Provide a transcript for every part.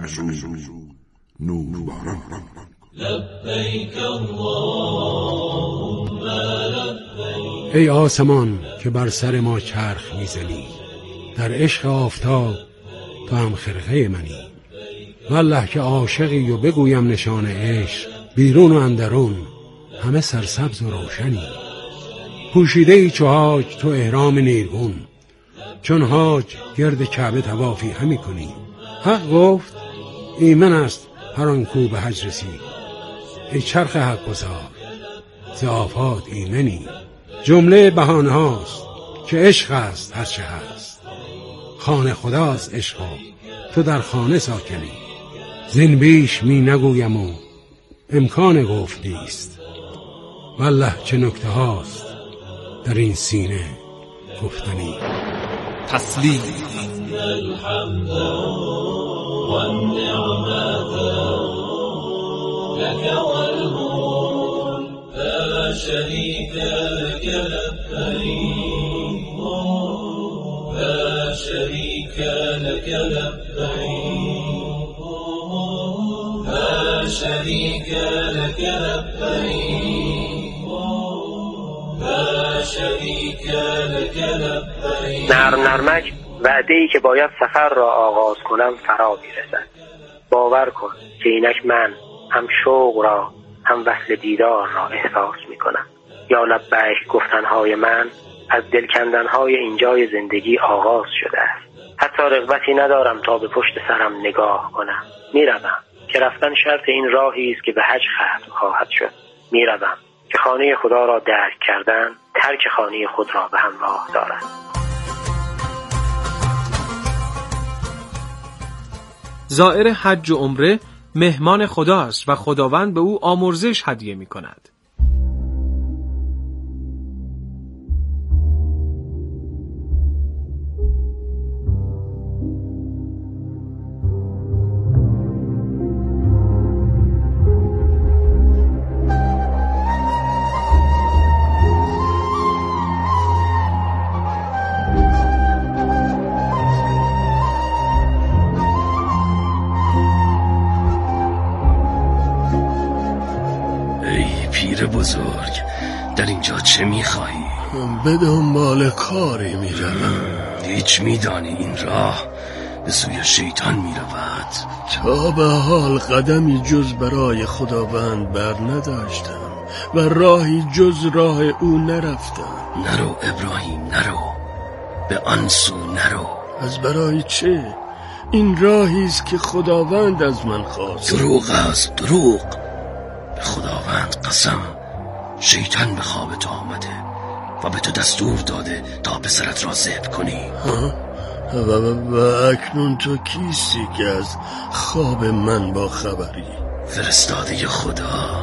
از او نور باران کن. لبیک اللهم لبیک. ای آسمان که بر سر ما چرخ میزنی، در عشق آفتاب تو هم خرقه منی. والله که عاشقی و بگویم نشان عشق، بیرون و اندرون همه سرسبز و روشنی. پوشیده ای چو حاج تو احرام نیرگون، چون حاج گرد کعبه طوافی همی کنی. حق گفت ایمن است هر آن کو به حج رسید. ای چرخ حق گزار ز آفات ایمنی. جمله بهانه هاست که عشق است هر چه هست، خانه خداست عشق تو در خانه ساکنی. زین بیش می نگویم و امکان گفت نیست، والله چه نکته هاست در این سینه گفتنی. تسلیم. الحمد والنعمة لك والملك لا شريك لك لبيك لا شريك لك لبيك لا شريك لك لبيك لا شريك لك لبيك. نرمک وعده‌ای که باید سفر را آغاز کنم فرا می‌رسد. باور کن که اینک من هم شوق را هم وصل دیدار را احساس می‌کنم. یا لبیک گفتنهای من از دل کندنهای اینجای زندگی آغاز شده است. حتی رغبتی ندارم تا به پشت سرم نگاه کنم. میروم که رفتن شرط این راهی است که به حج ختم خواهد شد. میروم که خانه خدا را درک کردن ترک خانه خود را به همراه دارد. زائر حج و عمره مهمان خداست و خداوند به او آمرزش هدیه می کند. بزرگ در اینجا چه میخواهی؟ به دنبال کاری میروم. هیچ میدانی این راه به سوی شیطان میرود؟ تا به حال قدمی جز برای خداوند بر نداشتم و راهی جز راه او نرفتم. نرو ابراهیم نرو، به آن سو نرو. از برای چه؟ این راهیست که خداوند از من خواست. دروغ است، دروغ. به خداوند قسم شیطان به خواب تو آمده و به تو دستور داده تا پسرت را ذبح کنی. و اکنون تو کیستی که از خواب من با خبری؟ فرستاده خدا.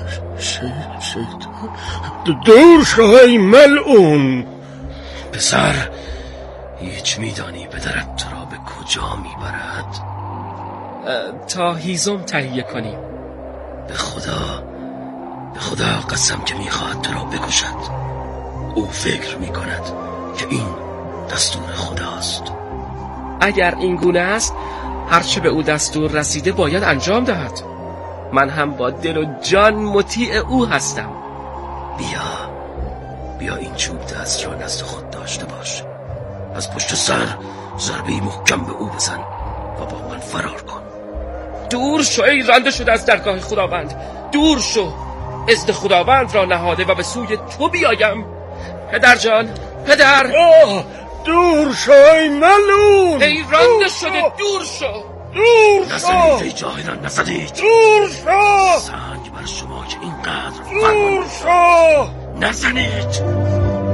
شیطان دور شو ای ملعون. پسر هیچ میدانی پدرت تو را به کجا میبرد؟ تا هیزم تهیه کنیم. به خدا قسم که میخواهد تو را بکشد. او فکر میکند که این دستور خداست. اگر این گونه است هرچه به او دستور رسیده باید انجام دهد. من هم با دل و جان مطیع او هستم. بیا این چوب دست را نزد خود داشته باش. از پشت سر ضربه‌ای محکم به او بزن و با من فرار کن. دور شو ای رانده شده از درگاه خداوند. دور شو، اذن خداوند را نهاده و به سوی تو بیایم. پدر جان، پدر. دور شو ای ملعون. ای رانده شده، دور شو. دور شو. نزدید ای جاهلان، نزدید. دور شو. سنگ بر شما که اینقدر دور شو. نزنید.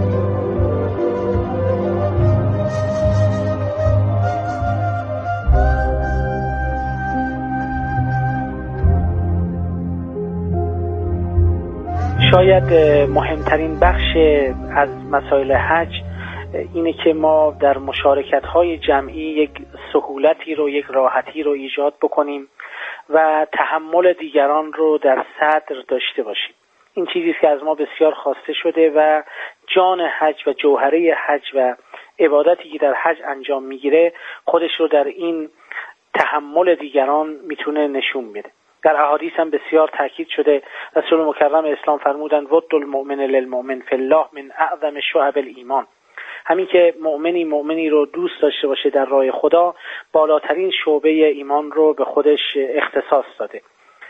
شاید مهمترین بخش از مسائل حج اینه که ما در مشارکت‌های جمعی یک سهولتی رو، یک راحتی رو ایجاد بکنیم و تحمل دیگران رو در صدر داشته باشیم. این چیزی که از ما بسیار خواسته شده و جان حج و جوهره حج و عبادتی که در حج انجام میگیره خودش رو در این تحمل دیگران میتونه نشون میده. در احادیث هم بسیار تاکید شده. رسول مکرم اسلام فرمودند ود المؤمن للمؤمن فی الله من اعظم شعب الایمان. همین که مؤمنی رو دوست داشته باشه در راه خدا بالاترین شعبه ایمان رو به خودش اختصاص داده.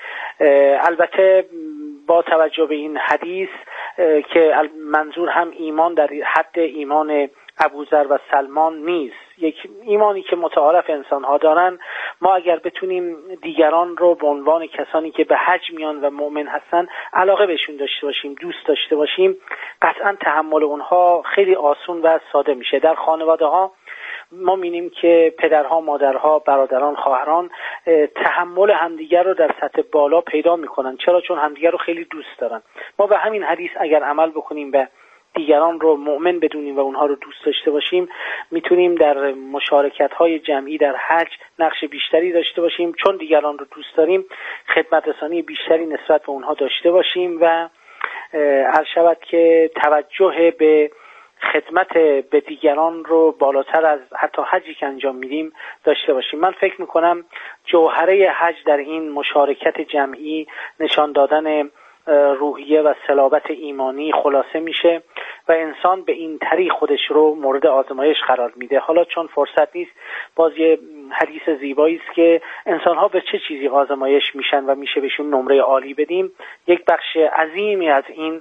البته با توجه به این حدیث که منظور هم ایمان در حد ایمان ابوذر و سلمان نیست، یک ایمانی که متعارف انسان‌ها دارن، ما اگر بتونیم دیگران رو به عنوان کسانی که به حج میان و مؤمن هستن علاقه بهشون داشته باشیم، دوست داشته باشیم، قطعا تحمل اونها خیلی آسون و ساده میشه. در خانواده ها ما می‌بینیم که پدرها، مادرها، برادران، خواهران تحمل همدیگر رو در سطح بالا پیدا میکنن. چرا؟ چون همدیگر رو خیلی دوست دارن. ما به همین حدیث اگر عمل بکنیم و دیگران رو مؤمن بدونیم و اونها رو دوست داشته باشیم، میتونیم در مشارکت‌های جمعی در حج نقش بیشتری داشته باشیم. چون دیگران رو دوست داریم، خدمت رسانی بیشتری نسبت به اونها داشته باشیم و عرض شود که توجه به خدمت به دیگران رو بالاتر از حتی حجی که انجام میدیم داشته باشیم. من فکر میکنم جوهره حج در این مشارکت جمعی نشان دادن روحیه و صلابت ایمانی خلاصه میشه و انسان به این طریق خودش رو مورد آزمایش قرار میده. حالا چون فرصت نیست، باز یه حدیث زیبایی است که انسان‌ها به چه چیزی آزمایش میشن و میشه بهشون نمره عالی بدیم. یک بخش عظیمی از این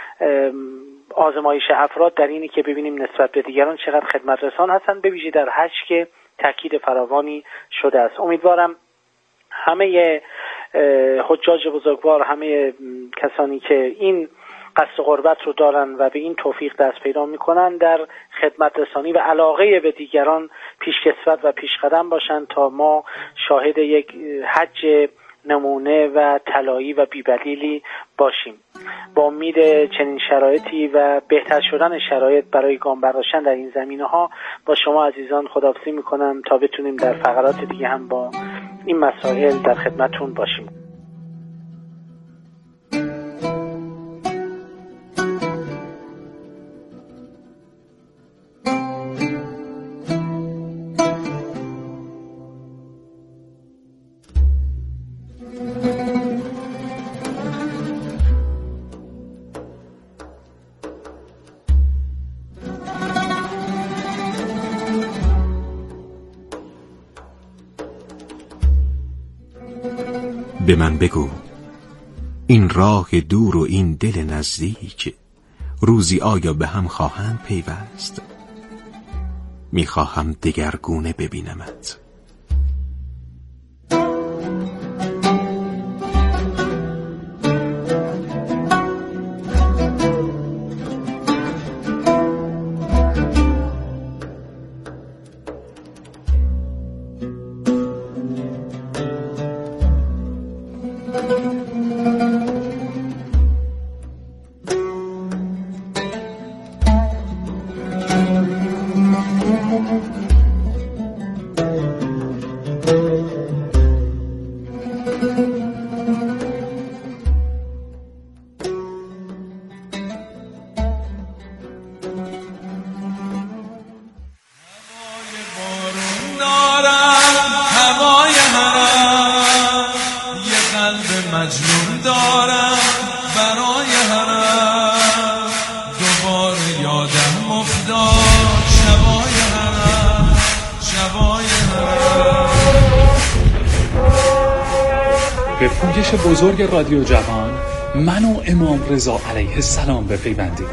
آزمایش افراد در اینی که ببینیم نسبت به دیگران چقدر خدمت رسان هستن، به ویژه در حج که تاکید فراوانی شده است. امیدوارم همه حجاج بزرگوار، همه کسانی که این قصد قربت رو دارن و به این توفیق دست پیدا میکنن، در خدمت رسانی و علاقه به دیگران پیشکسوت و پیشقدم باشن تا ما شاهد یک حج نمونه و طلایی و بی‌بدیلی باشیم. با امید چنین شرایطی و بهتر شدن شرایط برای گام برداشتن در این زمینه‌ها با شما عزیزان خداحافظی میکنم تا بتونیم در فقرات دیگه هم با این مسائل در خدمتتون باشیم. به من بگو این راه دور و این دل نزدیک روزی آیا به هم خواهند پیوست؟ میخواهم دگرگونه ببینمت. به پویش بزرگ رادیو جوان من و امام رضا علیه السلام بپیوندید.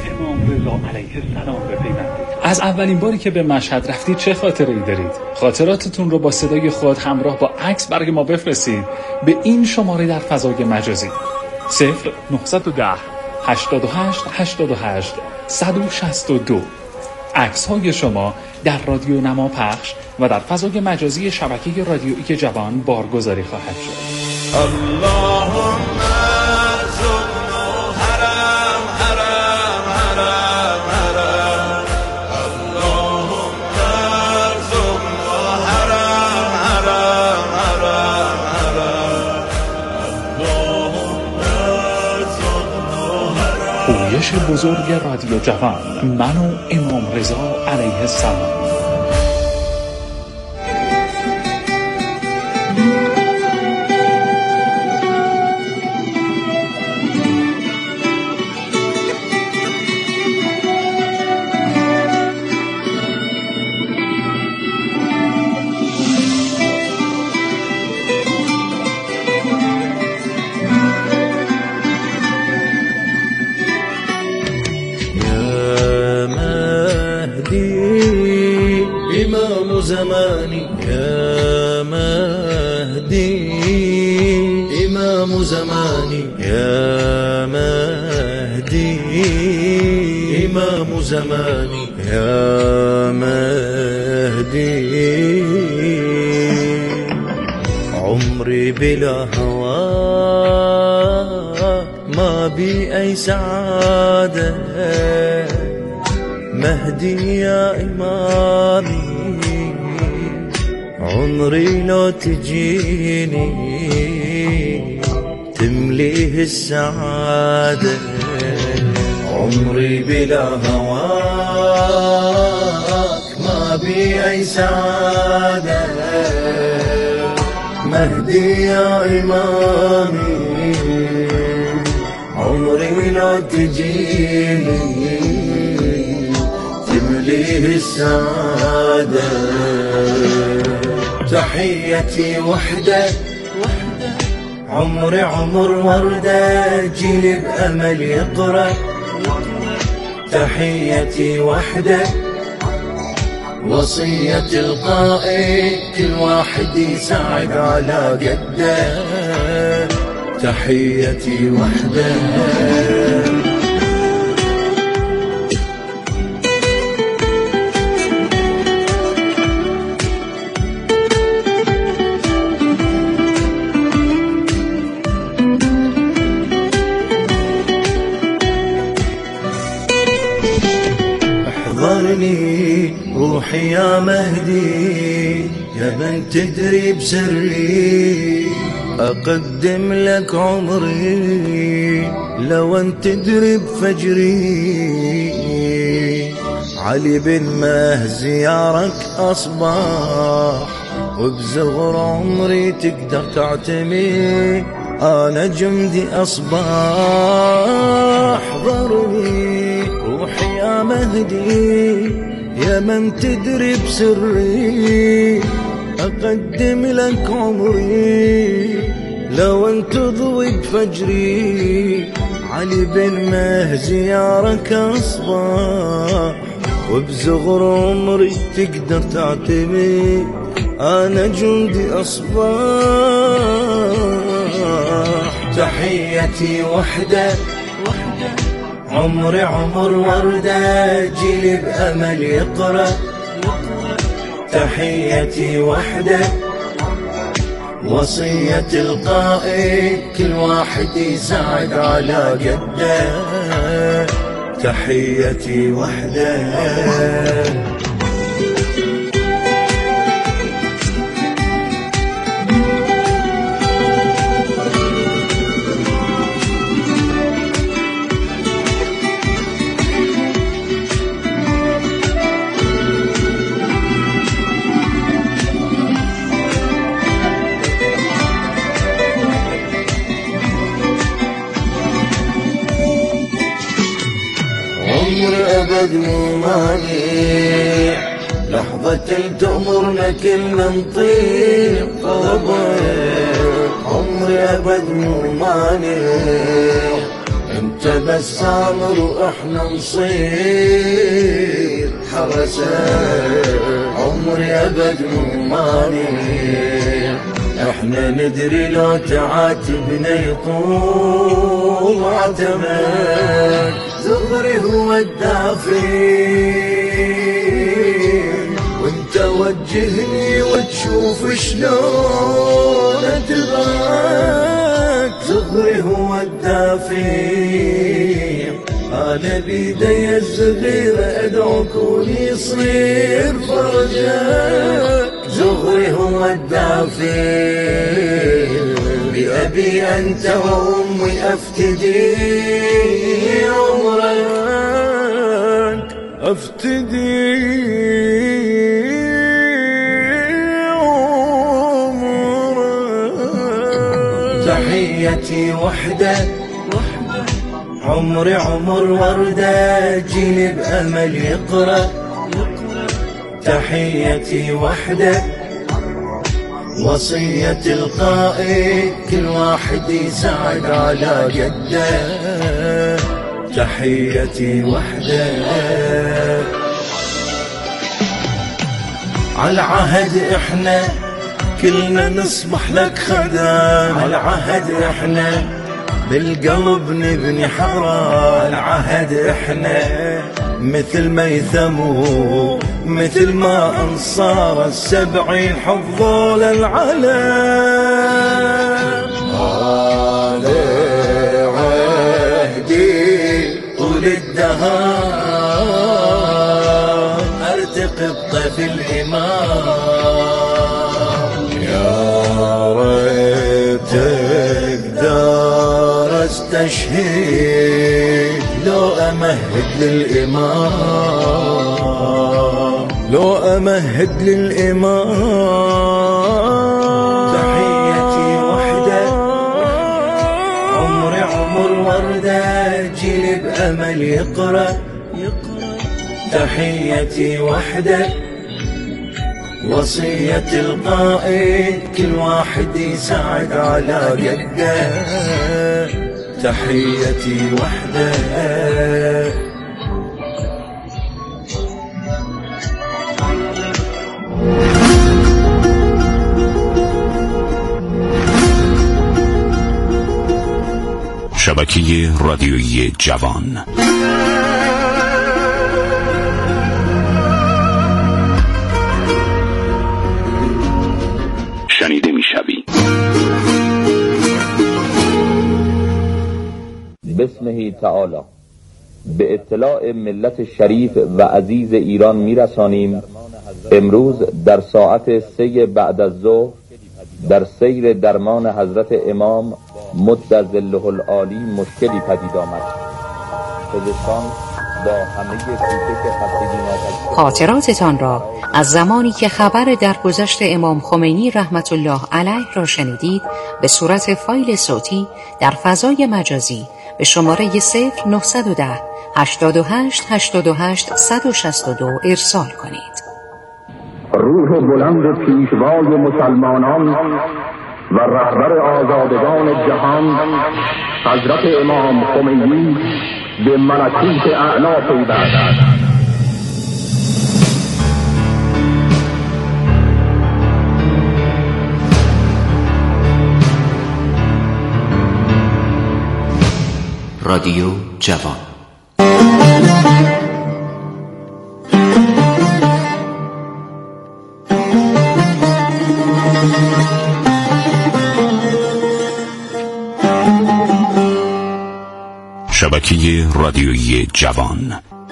از اولین باری که به مشهد رفتید چه خاطره‌ای دارید؟ خاطراتتون رو با صدای خود همراه با عکس برای ما بفرستید به این شماره در فضای مجازی 0910 88 88 162. عکس‌های شما در رادیو نما پخش و در فضای مجازی شبکه رادیویی جوان بارگذاری خواهد شد. اللهم ارزقنا حرم حرم حرم حرم اللهم ارزقنا حرم حرم حرم حرم اللهم ارزقنا حرم. پویش بزرگ رادیو جوان من و امام رضا علیه السلام. مهدي إمام زماني يا مهدي إمام زماني يا مهدي عمري بلا هواك ما بي أي سعادة مهدي يا إمامي عمري لو تجيني تمليه السعادة عمري بلا هواك ما بي أي سعادة مهدي يا إمامي عمري لو تجيني تمليه السعادة تحيتي وحدة عمري عمر وردة جيلي بأمل يقرأ تحيتي وحدة وصية القائد كل واحد يساعد على قده تحيتي وحدة احضرني روحي يا مهدي يا من تدري بسري أقدم لك عمري لو أن تدري بفجري علي بن مهزي يارك أصبح وبزغر عمري تقدر تعتمي أنا جمدي أصبح احضرني روحي يا مهدي يا من تدري بسري أقدم لك عمري لو أن تضوي بفجري علي بن مهزي يارك أصبح وبزغر عمري تقدر تعتمي أنا جندي أصبح تحيتي وحدة عمري عمر وردة جيلي بأمل يقرأ تحيتي وحدة وصية القائد كل واحد يساعد على قده تحيتي وحدة أبد مو مانع لحظة تأمرنا كلنا نطيق طلبك عمري أبد مو مانع انت بس امر واحنا نصير حرسك عمري أبد مو مانع احنا ندري لو تعاتبنا يطول عتمك زغري هو الدافين وانت وجهني وتشوف شلون اتبعك زغري هو الدافين انا بيدي الصغيرة ادعوك وليصير فرجك زغري هو الدافين بأبي أنت وأمي أفتدي عمرك أفتدي عمرك تحيتي وحدة عمري عمر وردة جيلي بأمل يقرأ تحيتي وحدة وصية القائد كل واحد يساعد على قده تحيتي وحدة على العهد احنا كلنا نصبح لك خدم. العهد احنا بالقلب نبني حرم. العهد احنا مثل ميثم مثل ما انصار السبعين حفظوا للعلم. هذا عهدي طول الدهر ارتقي بطيف الامام. يا ريت تقدر استشهد لو امهد للامام. لو امهد للامام. تحيتي وحده عمري عمر ورده جيل بامل يقرأ. تحيتي وحده وصية القائد كل واحد يساعد على قده. تحيتي وحده. شبکه رادیویی جوان. شنیده میشوی. بسمه تعالی به اطلاع ملت شریف و عزیز ایران میرسانیم امروز در ساعت 3 بعد از ظهر در سیر درمان حضرت امام مد ظله العالی مشکلی پدید آمد. پزشکان با همه کوشش خستگی خاطراتتان را از زمانی که خبر درگذشت امام خمینی رحمت الله علیه را شنیدید به صورت فایل صوتی در فضای مجازی به شماره 0910 88 88 162 ارسال کنید. روح بلند پیشوای مسلمانان و رهبر آزادگان جهان حضرت امام خمینی به ملکوت اعلی پیوست. رادیو جوان. شبکه رادیویی جوان.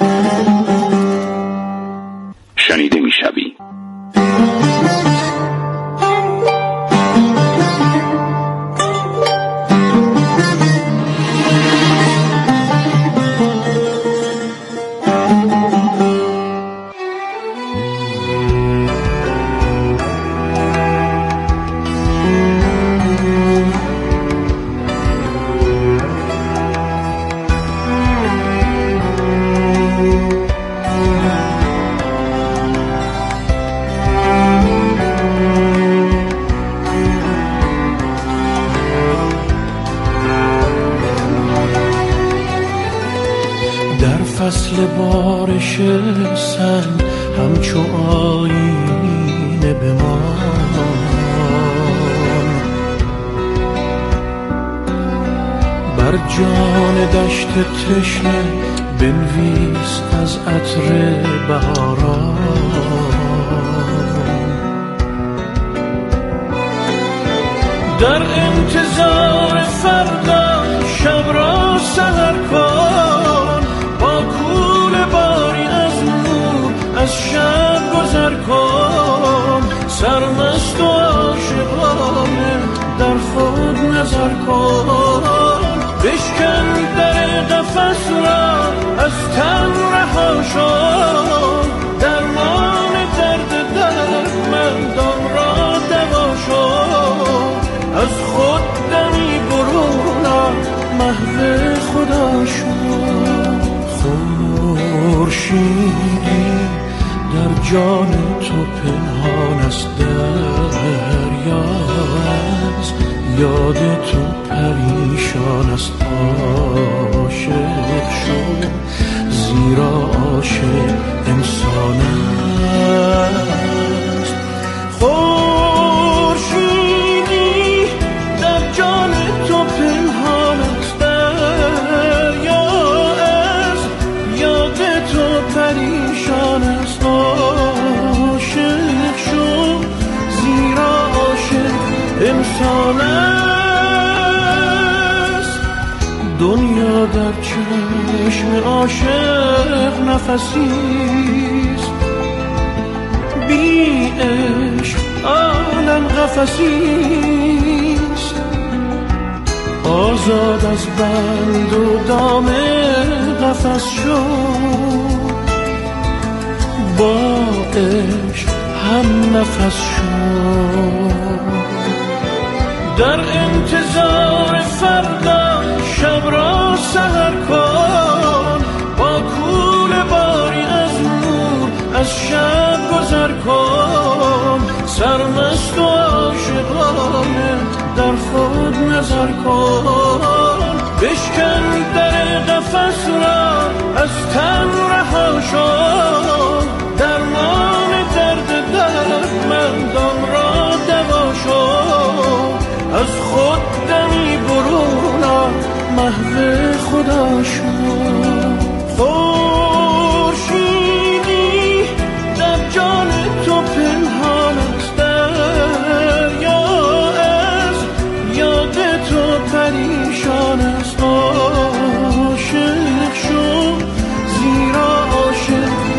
شنیده میشوی. فصل بارش سنگ همچو آینه بمان، بر جان دشت تشنه بنویس از عطر بهاران. در انتظار فردا شب را سحر کن، با کول باری از نور از شب گذر کن. سرمست و عاشقانه در خود نظر کن، بشکن در قفس را از تن رها شو. درمان درد دردمندان را دوا شو، از خود دمی برون محو خدا شو. خورشیدی در جان تو پنهان است، دریا است یاد تو پریشان است. عاشق شو زیرا عاشق انسان است. خورشیدی است. دنیا در چشم عاشق نفسیست، بی عشق عالم قفسیست. آزاد از بند و دام قفس شد، با عشق هم نفس شد. در انتظار فردا شب را سحر کن، با کوله باری از نور از شب گذر کن. سرمست و عاشقانه در خود نظر کن، بشکن در قفس را از تن رها شد. درمان درد دردمندان را دوا شد، از خود دمی برون محو خدا شد. خورشیدی در جان تو پنهان است، دریا از یاد تو پریشان است. عاشق شو زیرا عاشق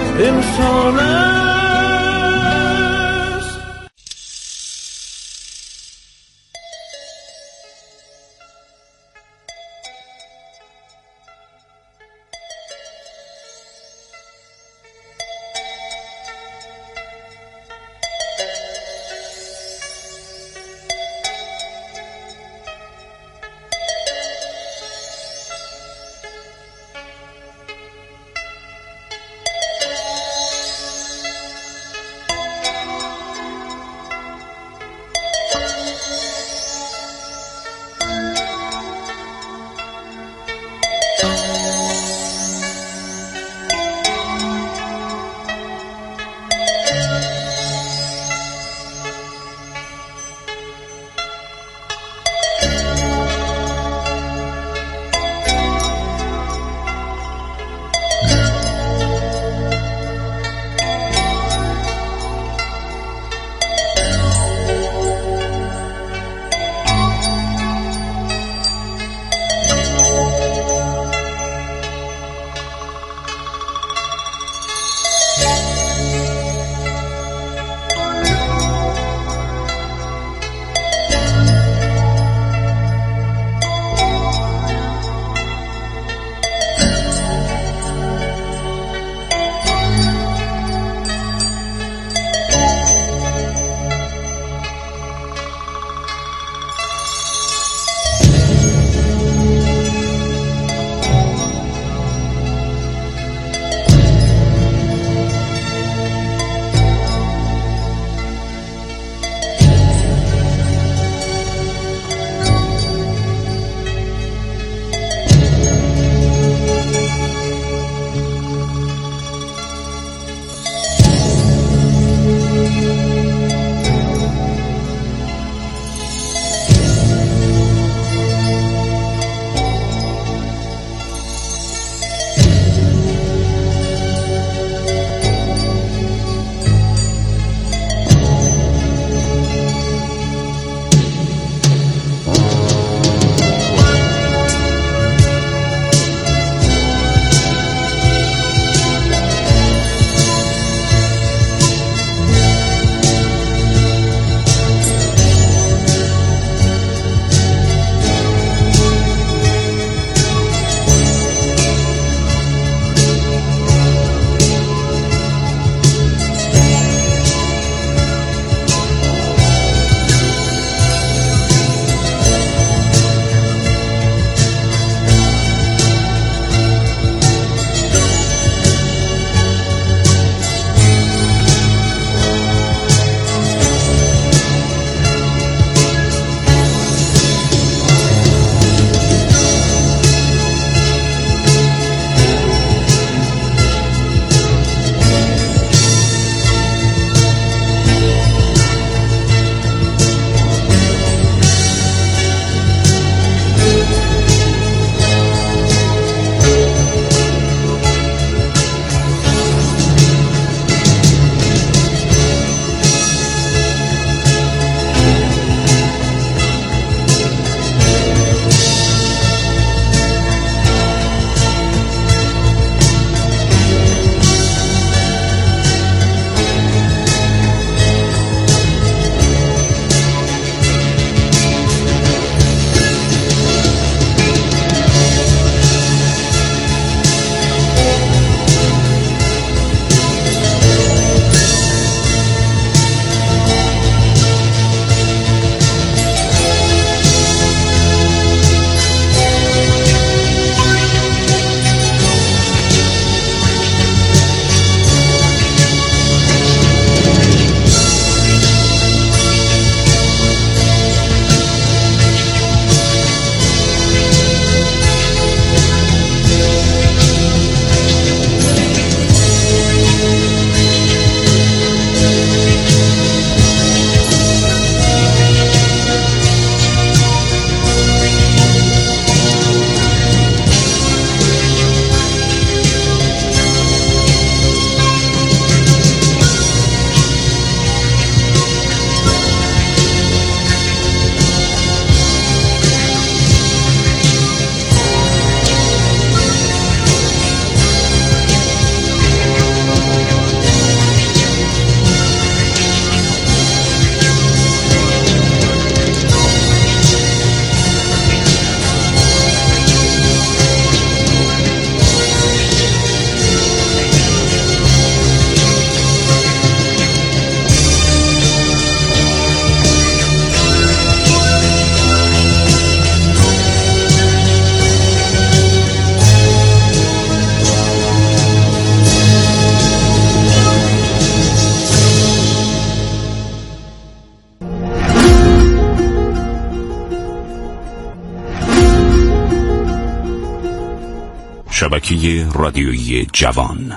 شبکه رادیویی جوان.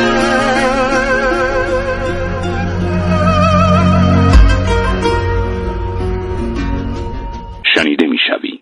شنیده میشوی.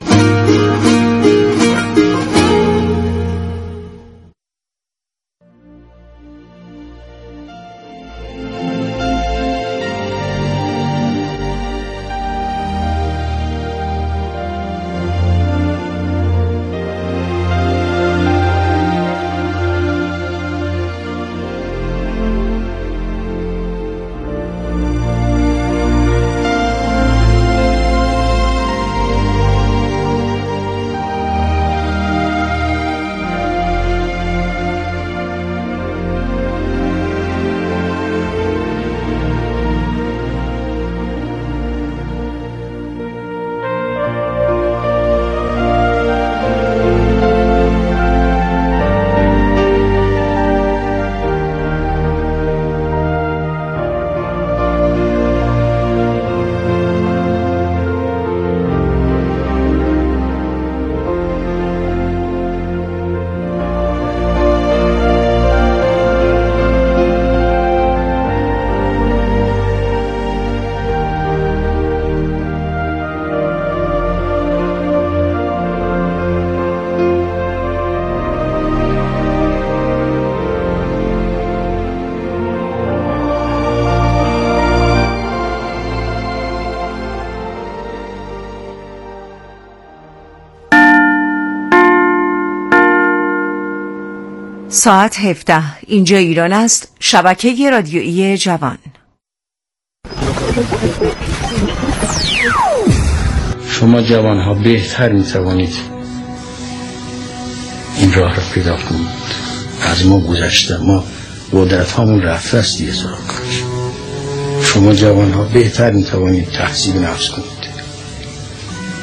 ساعت 17 اینجا ایران است. شبکه رادیویی جوان. شما جوان ها بهتر می توانید این راه را پیدا کنید. از ما گذشته، ما قدرت هامون رفته است دیگه سراغ. شما جوان ها بهتر می توانید تحصیل نفس کنید.